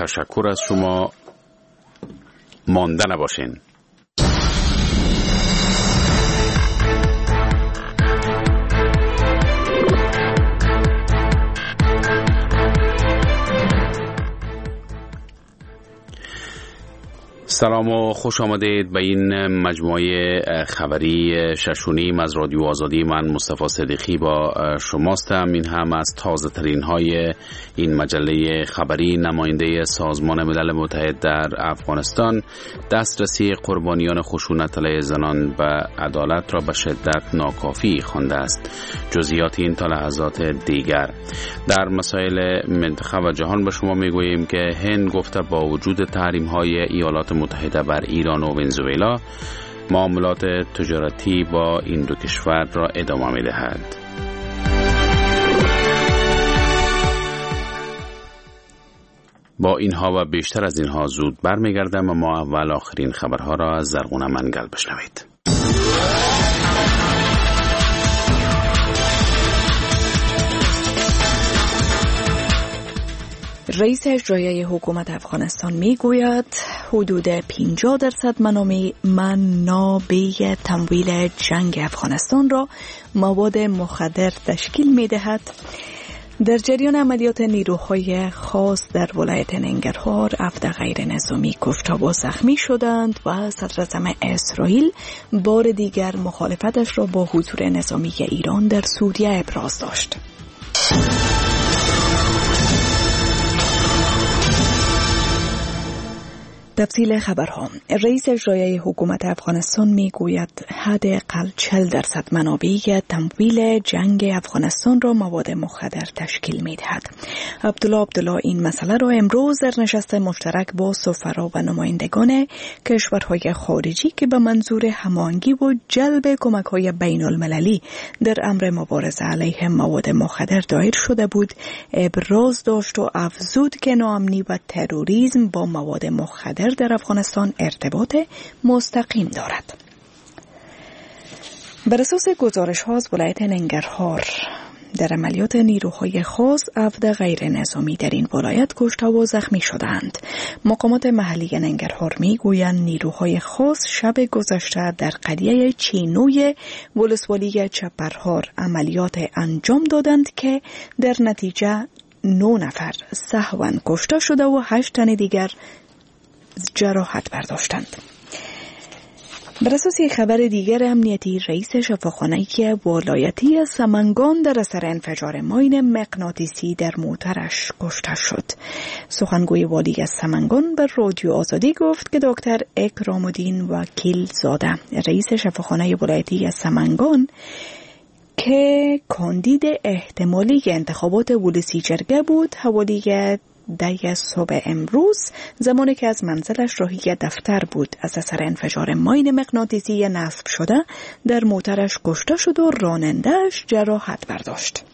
تشکر از شما. مانده نباشین. سلام و خوش آمدید به این مجموعه خبری 6:30 از رادیو آزادی. من مصطفی صدیقی با شماستم. این هم از تازه ترین های این مجله خبری. نماینده سازمان ملل متحد در افغانستان دسترسی قربانیان خشونت علیه زنان به عدالت را به شدت ناکافی خوانده است. جزئیات این تا لحظات دیگر. در مسائل منطقه و جهان به شما میگوییم که هند گفته با وجود تحریم های ایالات متحده بر ایران و ونزوئلا معاملات تجارتی با این دو کشور را ادامه می‌دهد. با اینها و بیشتر از اینها زود برمیگردم، اما اول آخرین خبرها را از زرغونه منگل بشنوید. رئیس اجرایی حکومت افغانستان میگوید حدود 50% منابع تمویل جنگ افغانستان را مواد مخدر تشکیل میدهد. در جریان عملیات نیروهای خاص در ولایت ننگرهار 7 غیر نظامی کشته و زخمی شدند و صدراعظم اسرائیل بار دیگر مخالفتش را با حضور نظامی ایران در سوریه ابراز داشت. تفصیل خبرها. رئیس اجرایی حکومت افغانستان میگوید حداقل 40% منابع تمویل جنگ افغانستان را مواد مخدر تشکیل میدهد. عبدالله این مسئله را امروز در نشست مشترک با سفرا و نمایندگان کشورهای خارجی که به منظور هماهنگی و جلب کمک‌های بین‌المللی در امر مبارزه علیه مواد مخدر دایر شده بود ابراز داشت و افزود که ناامنی و تروریسم با مواد مخدر در افغانستان ارتباط مستقیم دارد. بر اساس گزارش‌ها از ولایت ننگرهار در عملیات نیروهای خاص 7 غیر نظامی در این ولایت کشته و زخمی شدند. مقامات محلی ننگرهار میگویند نیروهای خاص شب گذشته در قریه چینوی ولسوالی چپرهار عملیات انجام دادند که در نتیجه 9 نفر سهواً کشته شده و 8 تن دیگر جراحت برداشتند. بر اساس خبر دیگر امنیتی، رئیس شفاخانه ولایتی سمنگان در اثر انفجار ماین مغناطیسی در موترش کشته شد. سخنگوی والی سمنگان بر رادیو آزادی گفت که دکتر اکرام الدین وکیل زاده، رئیس شفاخانه ولایتی سمنگان که کاندید احتمالی انتخابات ولسی جرگه بود، حوالی 10 صبح امروز زمانی که از منزلش راهی دفتر بود از اثر انفجار ماین مغناطیسی نصب شده در موترش کشته شد و راننده‌اش جراحت برداشت.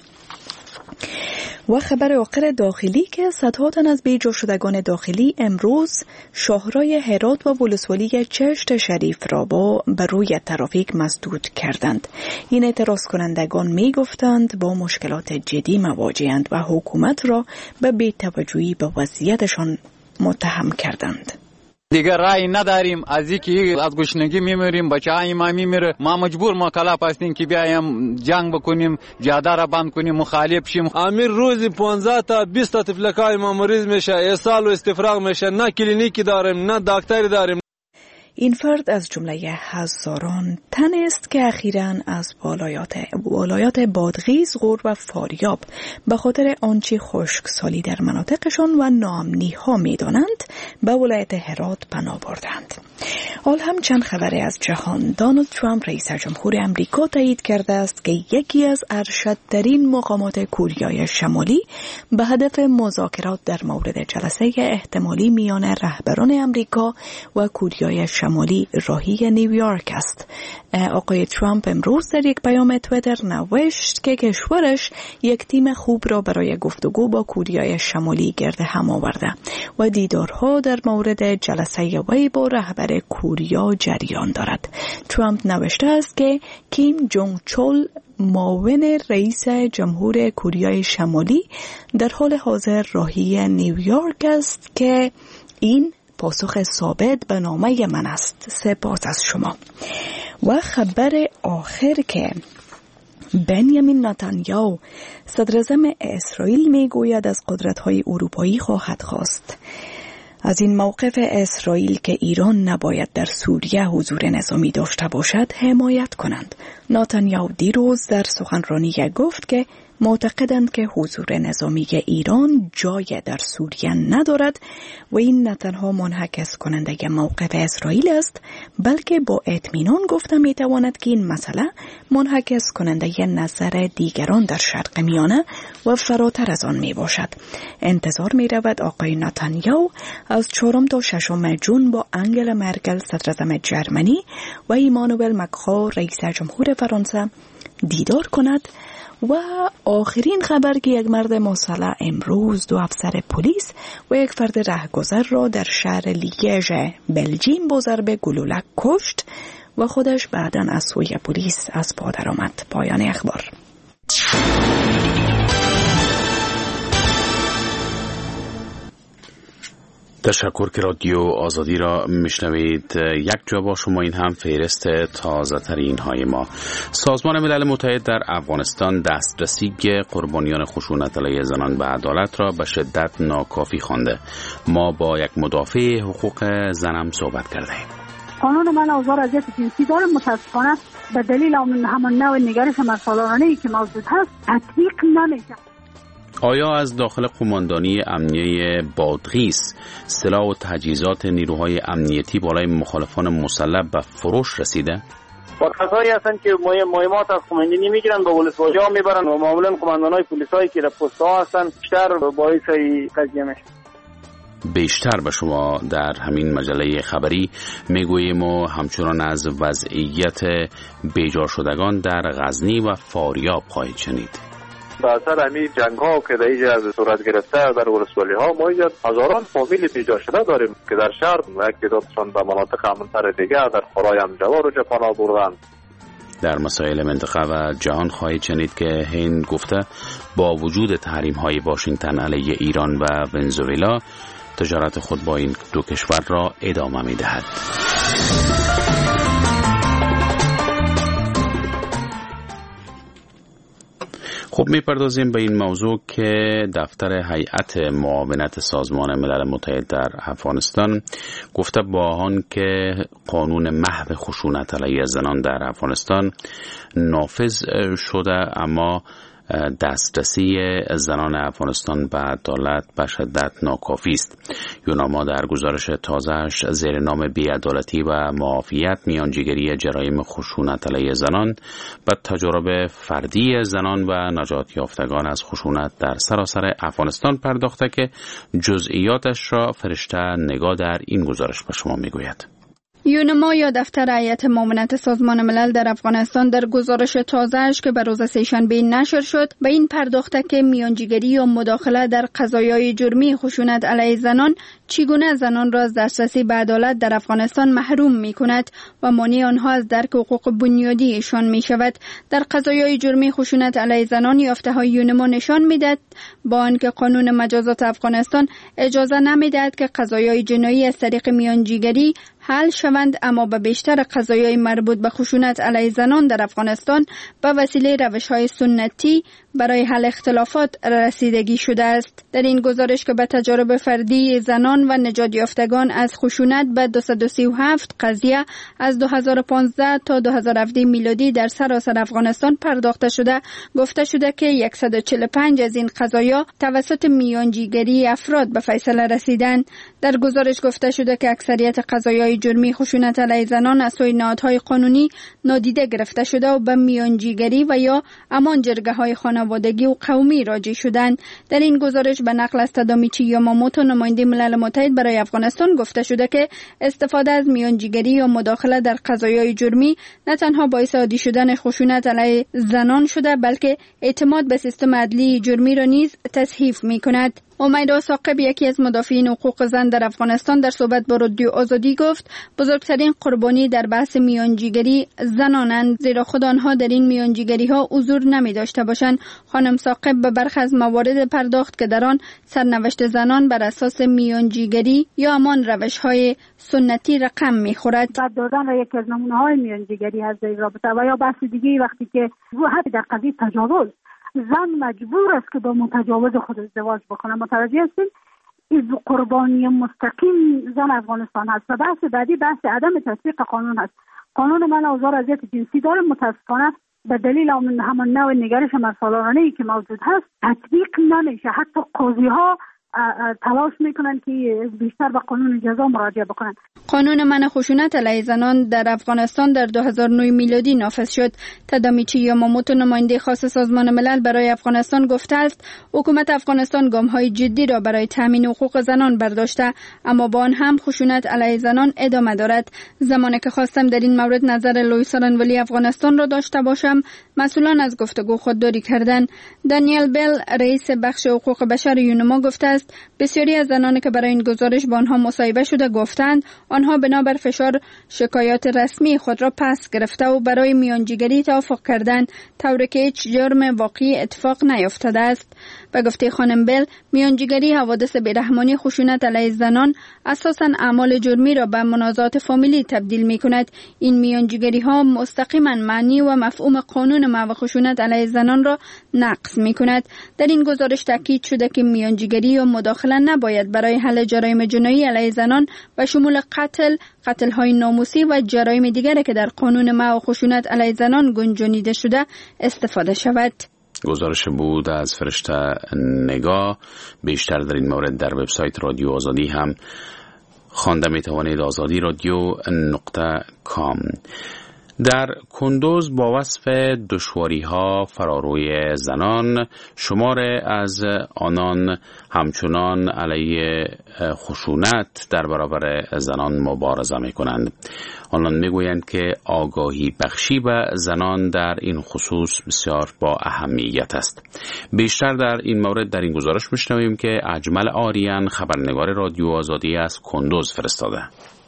و خبر آخر داخلی که صدها تن از بیجا شدگان داخلی امروز شاهرای هرات و ولسوالی چشت شریف را بر روی ترافیک مسدود کردند. این اعتراض کنندگان می گفتند با مشکلات جدی مواجه‌اند و حکومت را به بی‌توجهی به وضعیتشان متهم کردند. دیگر رای نداریم، از اینکه از گشنگی میمیریم، بچه‌های ما میمیره، ما مجبور مکلف هستیم که بیایم جنگ بکنیم، جاده را بند کنیم، مخالف شیم. امیر روزی 15 تا 20 تا تفلکای ما مریض میشه، اسهال و استفراغ میشه، نه کلینیکی داریم نه دکتری داریم. این فرد از جمله هزاران تن است که اخیراً از ولایات بادغیس، غور و فاریاب به خاطر آنچه خشکسالی در مناطقشان و ناامنی ها میدانند به ولایت هرات پناه بردند. حال هم چند خبری از جهان. دونالد ترامپ رئیس جمهور امریکا تایید کرده است که یکی از ارشدترین مقامات کوریای شمالی به هدف مذاکرات در مورد جلسه احتمالی میان رهبران امریکا و کوریای شمالی راهی نیویورک است. آقای ترامپ امروز در یک پیام توییتر نوشت که کشورش یک تیم خوب را برای گفتگو با کوریای شمالی گرد هم آورده و دیدارها در مورد جلسه وی با رهبر کوریا جریان دارد. ترامپ نوشته است که کیم جونگ چول معاون رئیس جمهور کوریای شمالی در حال حاضر راهی نیویورک است که این پاسخ ثابت به نامه من است. سپاس از شما. و خبر آخر که بنیامین نتانیاهو صدر اعظم اسرائیل میگوید از قدرت‌های اروپایی خواهد خواست از این موقف اسرائیل که ایران نباید در سوریه حضور نظامی داشته باشد حمایت کنند. نتانیاهو دیروز در سخنرانی گفت که معتقدند که حضور نظامی ایران جای در سوریه ندارد و این نه تنها منعکس کننده موقف اسرائیل است، بلکه با اطمینان گفته میتواند که این مسئله منعکس کننده نظر دیگران در شرق میانه و فراتر از آن می باشد. انتظار می رود آقای نتانیاهو از 4 تا 6 جون با انگلا مرکل صدر اعظم جرمنی و ایمانوئل ماکرون رئیس جمهور فرانسه دیدار کند. و آخرین خبر که یک مرد مسلح امروز 2 افسر پلیس و یک فرد رهگذر را در شهر لیژ بلژیم با ضرب گلوله کشت و خودش بعداً از سوی پلیس از پا درآمد. پایان اخبار. تشکر که رادیو آزادی را میشنوید. یک جا با شما این هم فهرست تازه ترین های ما. سازمان ملل متحد در افغانستان دسترسی قربانیان خشونت علیه زنان به عدالت را به شدت ناکافی خوانده. ما با یک مدافع حقوق زنم صحبت کردیم. قانون من اوزار اذیت جنسی داره، متاسفانه به دلیل همون نوع نگرش مسئولانه‌ای که موجود هست تطبیق نمیشه. آیا از داخل قماندانی امنیه بادغیس سلاح و تجهیزات نیروهای امنیتی بالای مخالفان مسلح به فروش رسیده؟ با کسایی هستن که مهمات از قماندانی میگیرن به ولسواجی ها میبرن و معمولا قماندانای پلیسایی که در پست ها هستن بیشتر باعث قضیه میشه. بیشتر به شما در همین مجله خبری میگوییم و همچنان از وضعیت بیجار شدگان در غزنی و فاریاب خواهید شنید. به اثر همین جنگ ها که در اینجا صورت گرفته در ولسوالی ها ما اینجا هزاران فامیل بیجار شده داریم که در شهر و یک تعدادشان به مناطق امن‌تر دیگه در خرای امجوار و پناه بردند. در مسائل منطقه و جهان خواهید شنید که هند گفته با وجود تحریم های واشنگتن علیه ایران و ونزوئلا تجارت خود با این 2 کشور را ادامه می‌دهد. خب میپردازیم به این موضوع که دفتر هیئت معاونت سازمان ملل متحد در افغانستان گفته با آن که قانون محو خشونت علیه زنان در افغانستان نافذ شده، اما دسترسی زنان افغانستان به عدالت به شدت ناکافی است. یوناما در گزارش تازه‌اش زیر نام بی‌عدالتی و معافیت میانجیگری جرایم خشونت علیه زنان به تجارب فردی زنان و نجات یافتگان از خشونت در سراسر افغانستان پرداخته که جزئیاتش را فرشته نگاه در این گزارش به شما میگوید. یونما یا دفتر هیئت معاونت سازمان ملل در افغانستان در گزارش تازه‌اش که به روز سه‌شنبه نشر شد به این پرداخته که میانجیگری و مداخله در قضایای جرمی خشونت علیه زنان چگونه زنان را از دسترسی به عدالت در افغانستان محروم می‌کند و مانع آنها از درک حقوق بنیادی ایشان می‌شود. در قضایای جرمی خشونت علیه زنان یافته‌های یونما نشان می‌دهد با آنکه قانون مجازات افغانستان اجازه نمی‌دهد که قضایای جنایی از طریق میانجیگری حل شوند، اما به بیشتر قضایای مربوط به خشونت علیه زنان در افغانستان به وسیله روش‌های سنتی برای حل اختلافات رسیدگی شده است. در این گزارش که به تجارب فردی زنان و نجات یافتگان از خشونت به 237 قضیه از 2015 تا 2017 میلادی در سراسر افغانستان پرداخته شده، گفته شده که 145 از این قضایا توسط میانجیگری افراد به فیصله رسیدند. در گزارش گفته شده که اکثریت قضایای جرمی خشونت علیه زنان از سوی نهادهای قانونی نادیده گرفته شده و به میانجیگری و یا امان جرگه‌های خانوادگی و قومی راجع شدند. در این گزارش به نقل از تادامیچی یاماموتو نماینده ملل متحد برای افغانستان گفته شده که استفاده از میانجیگری یا مداخله در قضایای جرمی نه تنها باعث عادی شدن خشونت علیه زنان شده، بلکه اعتماد به سیستم عدلی جرمی را نیز تضعیف می‌کند. امیدا ثاقب یکی از مدافعین حقوق زن در افغانستان در صحبت با رادیو آزادی گفت بزرگترین قربانی در بحث میانجیگری زنانند، زیرا خود آنها در این میانجیگری ها حضور نمی داشته باشند. خانم ثاقب به برخی از موارد پرداخت که در آن سرنوشت زنان بر اساس میانجیگری یا همان روش های سنتی رقم می خورد. بعد دادن را یکی از نمونه های میانجیگری هست در رابطه و یا بحث دیگه وقتی که حتی در قضیه تجاوز زن مجبور است که با متجاوز خود ازدواج بکنه. متوجه هستید؟ این قربانی مستقیم زن افغانستان هست. و بحث بعدی بحث عدم تطبیق قانون هست. قانون من آزار اذیت جنسی داره، متاسفانه به دلیل همان نوع نگرش مسئولانه‌ای که موجود هست تطبیق نمیشه. حتی قاضی ها تلاش میکنن که بیشتر به قانون جزا مراجعه بکنن. قانون منع خشونت علیه زنان در افغانستان در 2009 میلادی نافذ شد. تادامیچی یاماموتو نماینده خاص سازمان ملل برای افغانستان گفته است حکومت افغانستان گام‌های جدی را برای تامین حقوق زنان برداشته، اما با آن هم خشونت علیه زنان ادامه دارد. زمانی که خواستم در این مورد نظر لوی سرنولی افغانستان را داشته باشم، مسئولان از گفتگو خودداری کردند. دانیل بیل رئیس بخش حقوق بشر یونما گفته است بسیاری از زنانی که برای این گزارش با آنها مصاحبه شده گفتند آنها بنابر فشار شکایات رسمی خود را پس گرفته و برای میانجیگری توافق کردند، طوری که هیچ جرم واقعی اتفاق نیفتاده است. به گفته خانم بیل، میانجیگری حوادث بیرحمانی خشونت علیه زنان اساساً اعمال جرمی را به منازعات فامیلی تبدیل می کند. این میانجیگری ها مستقیما معنی و مفهوم قانون منع خشونت علیه زنان را نقض می کند. در این گزارش تاکید شده که میانجیگری و مداخله نباید برای حل جرایم جنایی علیه زنان به شمول قتل های ناموسی و جرایم دیگری که در قانون منع خشونت علیه زنان گنجانیده شده استفاده شود. گزارش بود از فرشته نگاه. بیشتر در این مورد در وبسایت رادیو آزادی هم خوانده می توانید. azadi.radio.com. در کندوز با وصف دشواری‌ها فراروی زنان، شمار از آنان همچنان علیه خشونت در برابر زنان مبارزه می‌کنند. آنان می‌گویند که آگاهی بخشی به زنان در این خصوص بسیار با اهمیت است. بیشتر در این مورد در این گزارش می‌شنویم که اجمل آریان خبرنگار رادیو آزادی از کندوز فرستاده.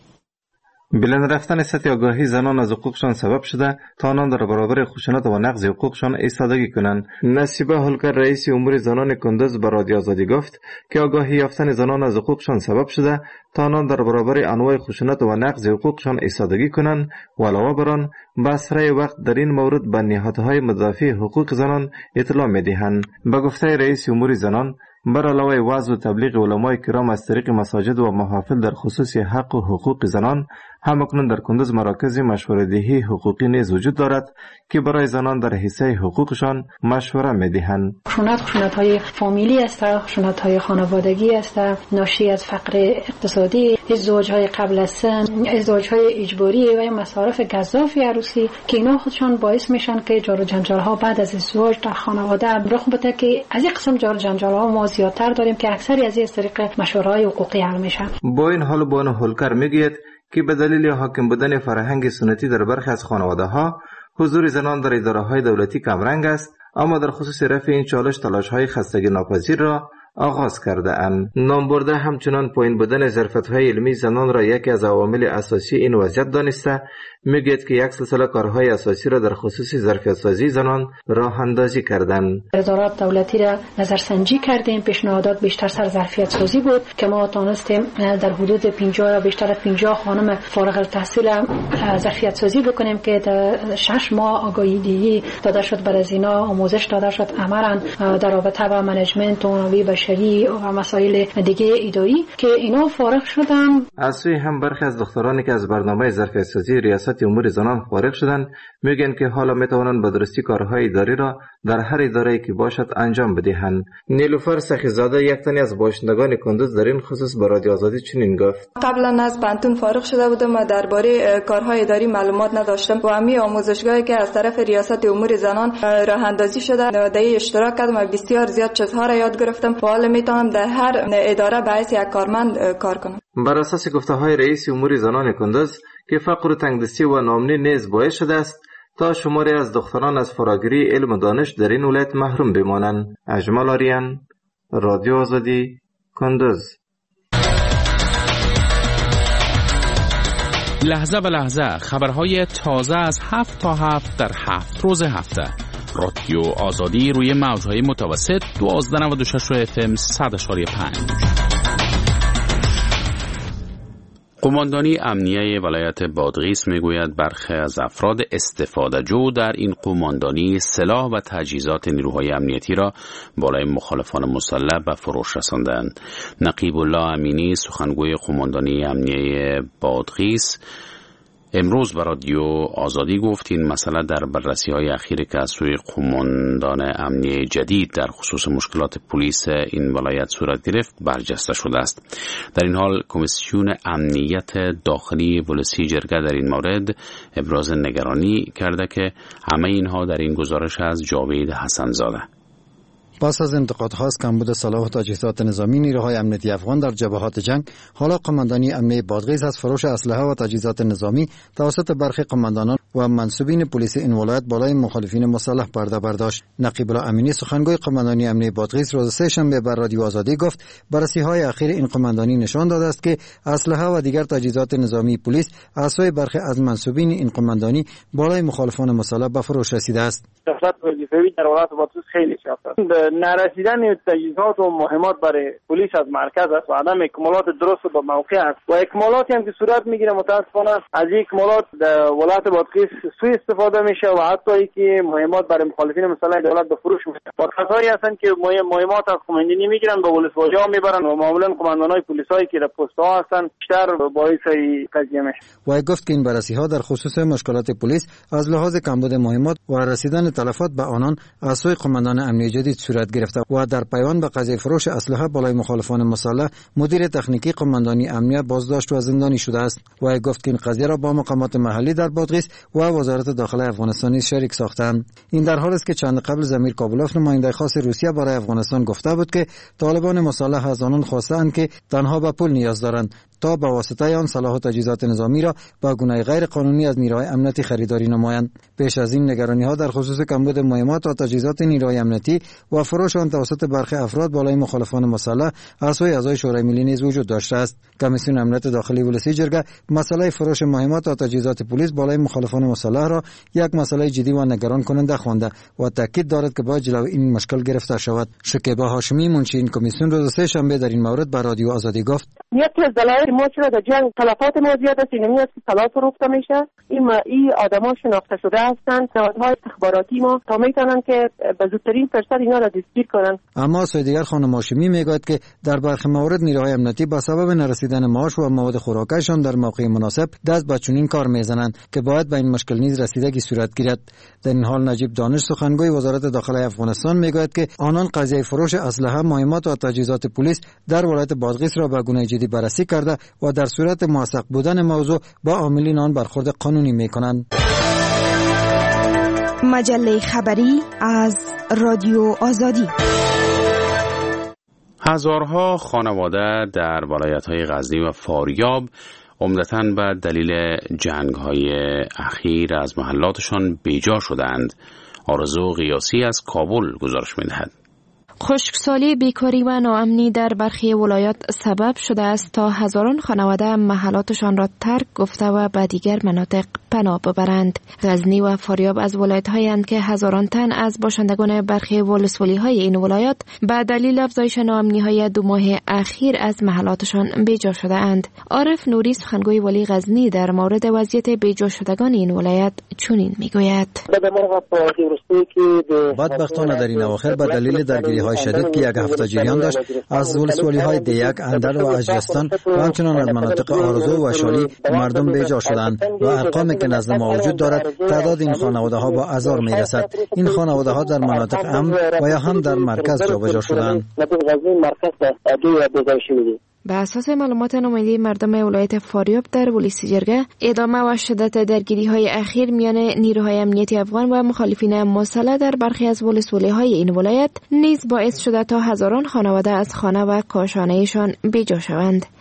بلند رفتن سطح آگاهی زنان از حقوقشان سبب شده تا آنان در برابر خشونت و نقض حقوقشان ایستادگی کنند. نصیبه هلکر رئیس امور زنان کندوز به رادیو آزادی گفت که آگاهی یافتن زنان از حقوقشان سبب شده تا آنان در برابر انواع خشونت و نقض حقوقشان ایستادگی کنند و علاوه بر آن به اسرع وقت در این مورد به نهادهای مدافع حقوق زنان اطلاع می‌دهند. به گفته رئیس امور زنان، بر علاوه وعظ و تبلیغ علمای کرام از طریق مساجد و محافل در خصوص حق و حقوق زنان، همکنون در کندوز مراکز مشوره‌دهی حقوقی نیز وجود دارد که برای زنان در حصه حقوقشان مشوره می‌دهند. خشونت‌های فامیلی است، خشونت‌های خانوادگی است، ناشی از فقر اقتصادی، ازدواج‌های قبل از سن، ازدواج‌های اجباری و مصارف گزاف عروسی که اینا خودشان باعث میشن که جار و جنجال‌ها بعد از ازدواج در خانواده رخ بده که از این قسم جار و جنجال‌ها ما زیادتر داریم که اکثری از این طریق مشوره‌های حقوقی حل میشن. با این حال بانو هولکر میگوید که به دلیل حاکم بودن فرهنگ سنتی در برخی از خانواده‌ها حضور زنان در اداره‌های دولتی کمرنگ است، اما در خصوص رفع این چالش تلاش‌های خستگی ناپذیر را آغاز کرده اند. نامبرده همچنان پایین بودن ظرفیت‌های علمی زنان را یکی از عوامل اساسی این وضعیت دانسته، میگوید که یک سلسله کارهای اساسی را در خصوص ظرفیت سازی زنان راه اندازی کردند. ادارات دولتی را نظرسنجی کردیم، پیشنهادات بیشتر سر ظرفیت سازی بود که ما تونستیم در حدود 50 یا بیشتر از 50 خانم فارغ التحصیل ظرفیت سازی بکنیم که در 6 ماه آگاهی دهی داده شد، بر از اینا آموزش داده شد عملاً در رابطه با منیجمنت و منابع بشری و مسائل دیگه اداری که اینا فارغ شدن. از سوی هم برخی از دخترانی که از برنامه ظرفیت سازی ریاست امور زنان فارغ شدند میگن که حالا میتوانند به درستی کارهای اداری را در هر اداره‌ای که باشد انجام بدهند. نیلوفر سخیزاده یک تنی از باشندگان کندوز در این خصوص به رادیو آزادی چنین گفت: قبلا از پانتون فارغ شده بودم و درباره کارهای اداری معلومات نداشتم و همین آموزشگاهی که از طرف ریاست امور زنان راه اندازی شده در اشتراک کردم و بسیار زیاد چیزها را یاد گرفتم و حالا میتونم در هر اداره به حیث یک کارمند کار کنم. بر اساس گفته‌های رئیس امور زنان کندوز که فقر و تنگدستی و ناامنی نیز باعث شده است تا شماری از دختران از فراگیری علم و دانش در این ولایت محروم بمانند. اجمل آریان، رادیو آزادی کندز. لحظه به لحظه خبرهای تازه از 7 تا 7 در 7 روز هفته. رادیو آزادی روی موجهای متوسط 1296 FM 100.5. قماندانی امنیه ولایت بادغیس میگوید برخی از افراد استفاده جو در این قماندانی سلاح و تجهیزات نیروهای امنیتی را بالای مخالفان مسلح به فروش رساندند. نقیب الله امینی سخنگوی قماندانی امنیه بادغیس امروز به رادیو آزادی گفت این مسئله در بررسی‌های اخیری که از سوی قماندان امنیه جدید در خصوص مشکلات پلیس این ولایت صورت گرفت برجسته شده است. در این حال کمیسیون امنیت داخلی ولسی جرگه در این مورد ابراز نگرانی کرده که همه اینها در این گزارش از جاوید حسن‌زاده. پس از انتقادها از کمبود سلاح و تجهیزات نظامی نیروهای امنیتی افغان در جبهات جنگ، حالا قماندانی امنیه بادغیس از فروش اسلحه و تجهیزات نظامی توسط برخی قماندانان و منصوبین پلیس این ولایت بالای مخالفین مسلح پرده برداشت. نقیب الله امینی سخنگوی قماندانی امنیه بادغیس روز سه‌شنبه بر رادیو آزادی گفت بررسی‌های اخیر این قماندانی نشان داده است که اسلحه و دیگر تجهیزات نظامی پلیس از سوی برخی از منصوبین این قماندانی بالای مخالفان مسلح به فروش رسیده است. دخالت وظیفه‌ای در ولایت بادغیس خیلی زیاد است. نرسیدن تجهیزات و مهمات برای پلیس از مرکز است و عدم اکمالات درست به موقع است و اکمالاتی هم که صورت میگیره متاسفانه از این اکمالات در ولایت بادغیس سوء استفاده میشه و حتی اینکه مهمات برای مخالفین مسلح دولت به فروش میره. و کسایی هستن که مهمات از قماندانی میگیرن به ولسواجی ها میبرن و معمولا قماندانای پلیسایی که در پست ها هستن بیشتر باعث این قضیه میشه. و گفت که این بررسی ها در خصوص مشکلات پلیس از لحاظ کمبود مهمات و رسیدن تلفات به آنان از سوی قماندان امنیه جدید صورت گرفته و در پیوند به قضیه فروش اسلحه بالای مخالفان مسلح مدیر تکنیکی قماندانی امنیه بازداشت و زندانی شده است. و گفت که این قضیه را با مقامات محلی در بادغیس و وزارت داخله افغانستان شریک ساختند. این در حالی است که چند قبل ضمیر کابلوف نماینده خاص روسیه برای افغانستان گفته بود که طالبان مسلح از آنان خواستند که تنها به پول نیاز دارند تا به واسطه آن سلاح و تجهیزات نظامی را با گونه غیر قانونی از نیروهای امنیتی خریداری نمایند. پیش از این نگرانی‌ها در خصوص کمبود مهمات و تجهیزات نیروهای امنیتی و فروش آن توسط برخی افراد بالای مخالفان مسلح از سوی اعضای شورای ملی نیز وجود داشته است. کمیسیون امنیت داخلی ولسی جرگه مسئله فروش مهمات و تجهیزات پلیس بالای مخالفان مسلح را یک مسئله جدی و نگران کننده خوانده و تاکید دارد که باید جلوی این مشکل گرفته شود. شکیبا هاشمی منشی این کمیسیون روز سه‌شنبه در این مورد به رادیو آزادی گفت: یکی از دلایل ما چرا در جنگ تلفات ما زیاد است این است که سلاح فروخته میشه. این آدما شناخته شده هستند، نهادهای استخباراتی ما تا میتونن که به زودترین فرصت اینا را دستگیر کنن. اما سوی دیگر خانم هاشمی میگوید که در برخی موارد نیروهای امنیتی با سبب نرسیدن معاش و مواد خوراکیشان در موقع مناسب دست به چنین کار میزنند که باید به این مشکل نیز رسیدگی صورت گیرد. در این حال نجیب دانش سخنگوی وزارت داخله افغانستان میگوید که آنان قضیه فروش اسلحه، مهمات و تجهیزات پلیس در ولایت بادغیس را به گونه جدی بررسی کرده و در صورت موثق بودن موضوع با عاملین آن برخورد قانونی میکنند. مجله خبری از رادیو آزادی. هزارها خانواده در ولایت‌های غزنی و فاریاب عمدتاً به دلیل جنگ‌های اخیر از محلاتشان بیجا شدند. آرزو قیاسی از کابل گزارش می‌دهد. خشکسالی، بیکاری و ناامنی در برخی ولایات سبب شده است تا هزاران خانواده محلاتشان را ترک گفته و به دیگر مناطق پناه ببرند. غزنی و فاریاب از ولایت‌هایی اند که هزاران تن از باشندگان برخی ولسوالی‌های این ولایات به دلیل افزایش ناامنی‌های 2 ماه اخیر از محلاتشان بیجا شده اند. عارف نوری سخنگوی ولی غزنی در مورد وضعیت بیجا شدگان این ولایت چنین میگوید: بدبختانه در این اواخر به دلیل درگیری‌های شدید که یک هفته جریان داشت از ولسوالی‌های دیگ، اندل و اجرستان و همچنان از مناطق آرزو و شالی مردم بیجا شدند و ارقامی که نزد ما وجود دارد تعداد این خانواده‌ها با هزار میرسد. این خانواده‌ها در مناطق امن و یا هم در مرکز جابجا شدند. به اساس معلومات نماینده مردم ولایت فاریاب در ولسی جرگه، ادامه و شدت درگیری‌های اخیر میان نیروهای امنیتی افغان و مخالفین مسلح در برخی از ولسوالی‌های این ولایت نیز باعث شده تا هزاران خانواده از خانه و کاشانه‌شان بیجا شوند.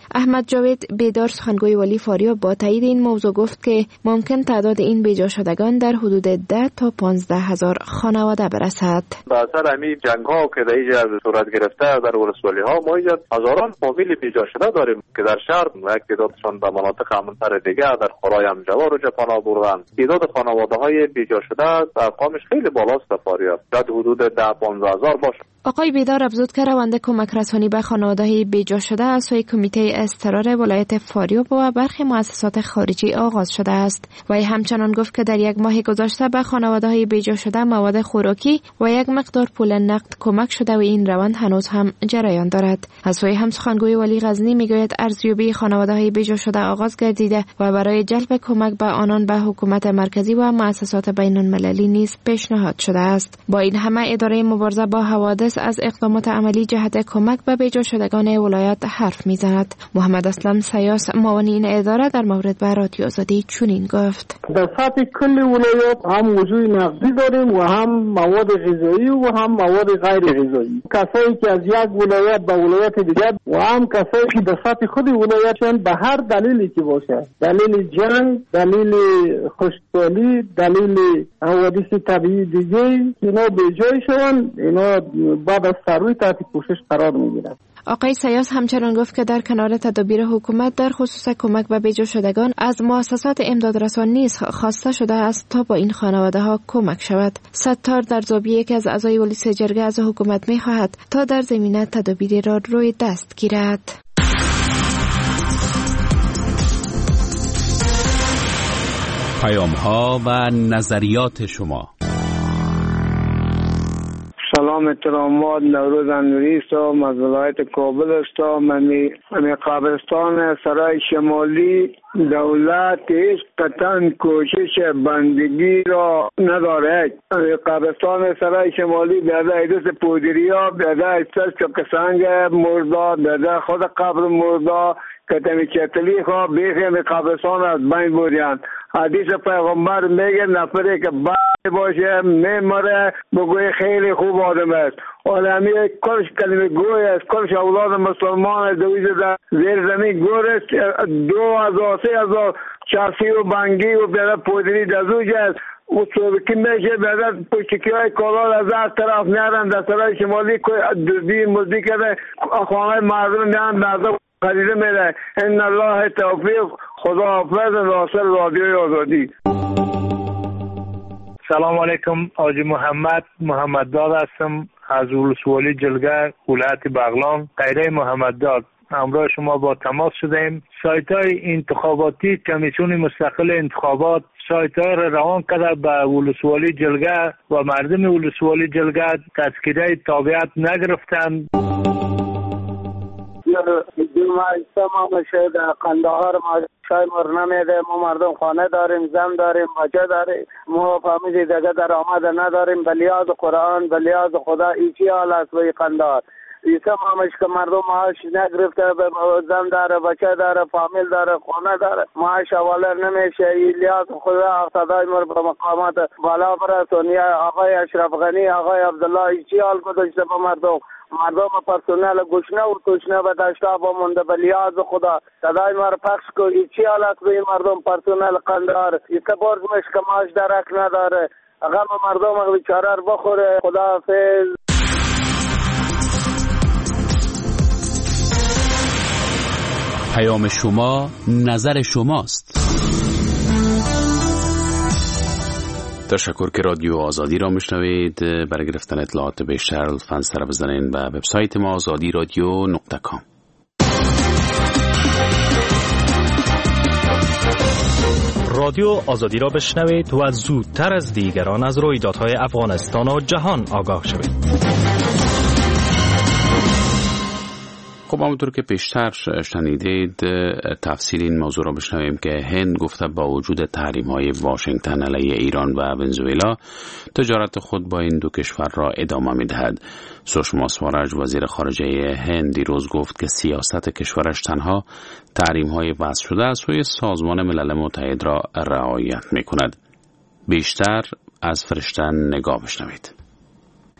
احمد جاوید بیدار سخنگوی ولی فاریاب با تایید این موضوع گفت که ممکن تعداد این بیجا شدگان در حدود 10 تا 15,000 خانواده برسد. به اثر همین جنگ‌ها که در اینجا صورت گرفته در ولسوالی‌ها ما اینجا هزاران فامیل بیجا شده داریم که در شهر و یک تعدادشان به مناطق امن‌تر دیگه در خرای همجوار و پناه بردن. تعداد خانواده‌های بیجا شده ارقامش خیلی بالاست در فاریاب. در حدود 10-15,000 باشه. آقای بیدار افزود که روند کمک رسانی به خانواده‌های بیجا شده از سوی کمیته اضطرار ولایت فاریاب و برخی مؤسسات خارجی آغاز شده است. و همچنان گفت که در یک ماه گذشته به خانواده‌های بیجا شده مواد خوراکی و یک مقدار پول نقد کمک شده و این روند هنوز هم جریان دارد. از سوی هم سخنگوی ولی غزنی میگوید ارزیابی خانواده‌های بیجا شده آغاز گردیده و برای جلب کمک به آنان به حکومت مرکزی و مؤسسات بین‌المللی نیز پیشنهاد شده است. با این همه اداره مبارزه با حوادث از اقدامات عملی جهت کمک به بیجا شدگان ولایت حرف میزند. محمد اسلم سیاس معاون این اداره در مورد به رادیو آزادی چنین گفت: در سطح کل ولایت هم موضوع نقدی داریم و هم مواد غذایی و هم مواد غیر غذایی. کسایی که از یک ولایت به ولایت دیگر و هم کسایی که در سطح خود ولایتشان به هر دلیلی که باشه، دلیل جنگ، دلیل خشکسالی، دلیل حوادث طبیعی دیگه، اینا بیجای شوند، اینا بعد از سروی تحت پوشش قرار میگیرند. آقای سیاس همچنان گفت که در کنار تدابیر حکومت در خصوص کمک به بیجا شدگان از مؤسسات امدادرسان نیز خواسته شده است تا با این خانواده ها کمک شود. ستار در زابی یکی از اعضای ولیس جرگه از حکومت می خواهد تا در زمینه تدابیری را روی دست گیرد. پیام ها و نظریات شما. سلام احترامات، نوروز انوری است از ولایت کابل است. من قبرستان سرای شمالی دولت هیچ قطعا کوشش بندگی را ندارد. قبرستان سرای شمالی بیاده ایدوس پودریا، بیاده ایدوس چکسنگ مردا، بیاده خود قبر مردا کتمی چتلی خواه بیخیم قبرستان از بین بودیان. حدیث پیغمبر میگه نفری که بند باشه میمره بگوی خیلی خوب آدم است. آدمی کلش کلمه گوی است، کلش اولاد مسلمان است، دویز زیر زمین گور است، 2,000-3,000 چرسی و بنگی و بیاده پودری دزوج است. و صوبکی میشه بیاده پشتکی های کالال از هر طرف نیارن در سرای شمالی دوزی مزدی کرده خانه مردم نیارن مردم خریده میره. ان الله توفیق. خدا حافظ. ناصر رادیوی آزادی. سلام علیکم. حاجی محمد داد هستم از ولسوالی جلگه ولایت بغلان قیره محمد داد. همراه شما با تماس شدیم. سایت های انتخاباتی کمیسیون مستقل انتخابات سایت های را روان کرده به ولسوالی جلگه و مردم ولسوالی جلگه تذکره تابعیت نگرفتند. ما شاید قندهار ما شای مر نمیده. ما مردم خانه داریم، زن داریم، بچه داریم. ما فهمیدی دیگه در آمده نداریم. به لیاز قرآن، به لیاز خدا ایچی حال است به قندهار. ایسا مامش که مردم معاش نگرفته، زن داره، بچه داره، فامیل داره، خانه داره، معاش حواله نمیشه. لیاز خدا صدای مر به مقامات بالا برسونی. آقای اشرف غنی، آقای عبدالله ایچی حال گذاشته به مردم پرسونل گشنه و توشنه به دشتاب و منده به لیاز خدا صدای ما را پخش کو. ایچی حالت به این مردم پرسونل قندهار ایسا برگمش که معاش درک نداره. اگر مردم بیچاره رو بخوره. خدا حافظ. پیام شما نظر شماست. تشکر که رادیو آزادی را میشنوید. برای گرفتن اطلاعات بیشتر لطفاً سر بزنید به وبسایت ما azadiradio.com. رادیو آزادی را بشنوید و زودتر از دیگران از رویدادهای افغانستان و جهان آگاه شوید. خب همونطور که پیشتر شنیدید تفصیل این موضوع را بشنویم که هند گفته با وجود تحریم‌های واشنگتن علیه ایران و ونزوئلا تجارت خود با این دو کشور را ادامه می‌دهد. سشما سوارج وزیر خارجه هند دیروز گفت که سیاست کشورش تنها تحریم‌های وضع شده از سوی سازمان ملل متحد را رعایت می‌کند. بیشتر از فرشتن نگاه بشنوید.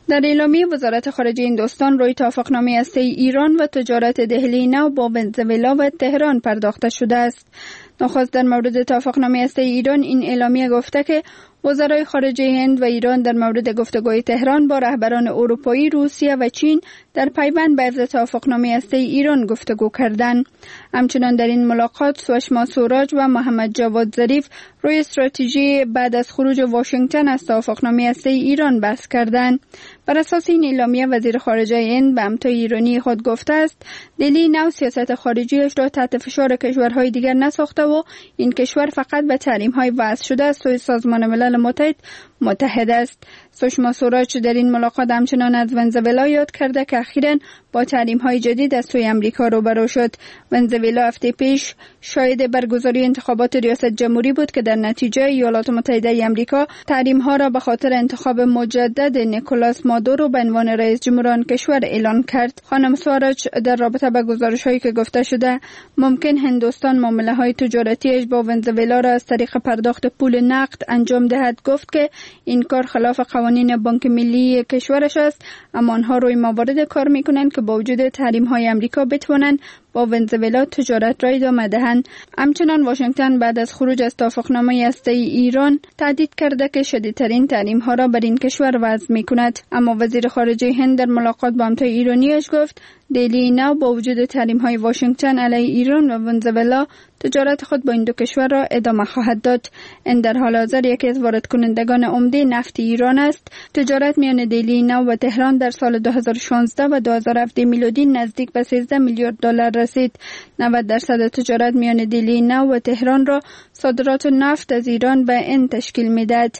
در اعلامیه وزارت خارجه هندوستان روی توافقنامه هسته‌ای ایران و تجارت دهلی نو با ونزوئلا و تهران پرداخته شده است. نخست در مورد توافقنامه هسته‌ای ایران این اعلامیه گفته که وزرای خارجه هند و ایران در مورد گفتگوی تهران با رهبران اروپایی، روسیه و چین در پیوند به حفظ توافقنامه هسته‌ای ایران گفتگو کردند. همچنان در این ملاقات سوشما سوراج و محمد جواد ظریف روی استراتژی بعد از خروج واشنگتن از توافقنامه هسته‌ای ایران بحث کردند. بر اساس این اعلامیه وزیر خارجه هند به همتای ایرانی خود گفته است دلی نو سیاست خارجیش را تحت فشار کشورهای دیگر نساخته و این کشور فقط به تحریم‌های وضع شده از سوی سازمان ملل متحد است. سوشما سوراج در این ملاقات همچنان از ونزوئلا یاد کرده که اخیراً با تحریم‌های جدید از سوی آمریکا روبرو شد. ونزوئلا هفته پیش شاهد برگزاری انتخابات ریاست جمهوری بود که در نتیجه ایالات متحده آمریکا تحریم‌ها را به خاطر انتخاب مجدد نیکولاس مادورو به عنوان رئیس جمهور آن کشور اعلان کرد. خانم سوراج در رابطه با گزارش‌هایی که گفته شده ممکن هندوستان معامله‌های تجارتیش با ونزوئلا را از طریق پرداخت پول نقد انجام دهد گفت که این کار خلاف قوانین بانک ملی کشورش است، اما آنها روی موارد کار می‌کنند که با وجود تحریم‌های آمریکا بتوانند با ونزوئلا تجارت را ادامه دهند. همچنان واشنگتن بعد از خروج از توافقنامه هسته‌ای ایران تهدید کرده که شدیدترین تحریم‌ها را بر این کشور وضع می‌کند. اما وزیر خارجه هند در ملاقات با همتای ایرانیش گفت دلی نو با وجود تحریم‌های واشنگتن علیه ایران و ونزوئلا تجارت خود با این دو کشور را ادامه خواهد داد. این در حال حاضر یکی از وارد کنندگان عمده نفت ایران است. تجارت میان دلی نو و تهران در سال 2016 و 2017 میلادی نزدیک به 13 میلیارد دلار رسید. 90% تجارت میان دلی نو و تهران را صادرات نفت از ایران به این تشکیل میدهد.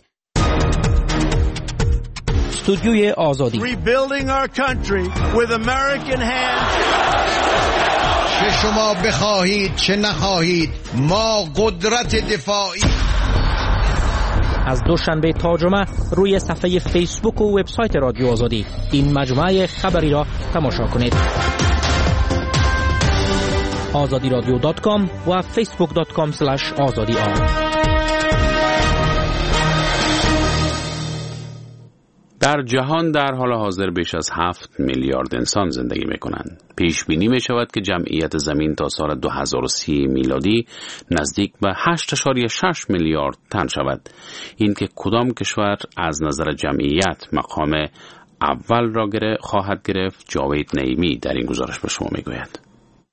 استودیوی آزادی چه شما بخواهید چه نخواهید ما قدرت دفاعی. از دوشنبه تا جمعه روی صفحه فیسبوک و وبسایت رادیو آزادی این مجموعه خبری را تماشا کنید. azadiradio.com و facebook.com/azadi. در جهان در حال حاضر بیش از 7 میلیارد انسان زندگی می‌کنند. پیش بینی می‌شود که جمعیت زمین تا سال 2030 میلادی نزدیک به 8.6 میلیارد تن شود. این که کدام کشور از نظر جمعیت مقام اول را خواهد گرفت، جاوید نعیمی در این گزارش به شما می‌گوید.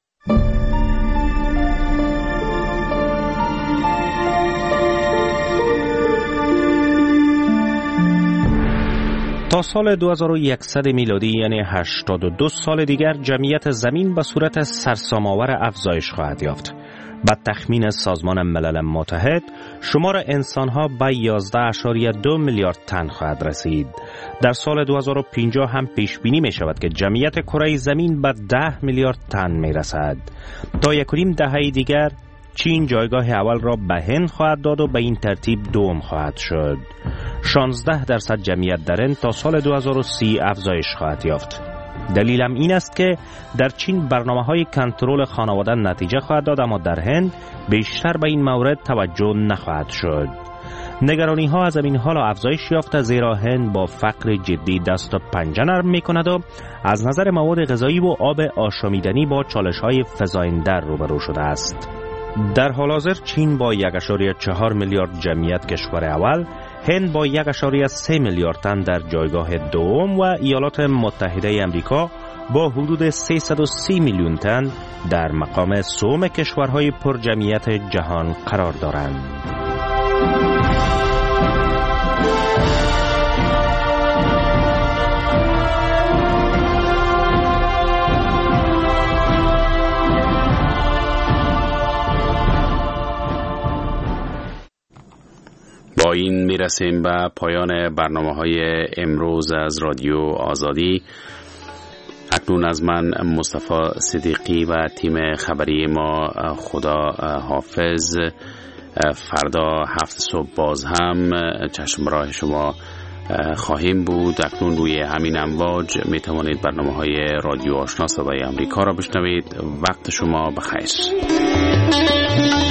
تا سال 2100 میلادی یعنی 82 سال دیگر جمعیت زمین به صورت سرسام‌آور افزایش خواهد یافت. با تخمین سازمان ملل متحد شمار انسان‌ها به 11.2 میلیارد تن خواهد رسید. در سال 2050 هم پیش بینی می شود که جمعیت کره زمین به 10 میلیارد تن می رسد. تا 1.5 دهه دیگر چین جایگاه اول را به هند خواهد داد و به این ترتیب دوم خواهد شد. 16% جمعیت در هند تا سال 2030 افزایش خواهد یافت. دلیلم این است که در چین برنامه‌های کنترل خانواده نتیجه خواهد داد، اما در هند بیشتر به این مورد توجه نخواهد شد. نگرانی‌ها از این حال افزایش یافته، زیرا هند با فقر جدی دست و پنجه نرم می‌کند و از نظر مواد غذایی و آب آشامیدنی با چالش‌های فزاینده روبرو شده است. در حال حاضر چین با 1.4 میلیارد جمعیت کشور اول، هند با 1.3 میلیارد تن در جایگاه دوم و ایالات متحده آمریکا با حدود 330 میلیون تن در مقام سوم کشورهای پر جمعیت جهان قرار دارند. با این میرسیم به پایان برنامه‌های امروز از رادیو آزادی. اکنون از من مصطفی صدیقی و تیم خبری ما خدا حافظ. فردا 7 صبح باز هم چشم راه شما خواهیم بود. اکنون روی همین امواج می توانید برنامه‌های رادیو آشنا صدای آمریکا را بشنوید. وقت شما بخیر.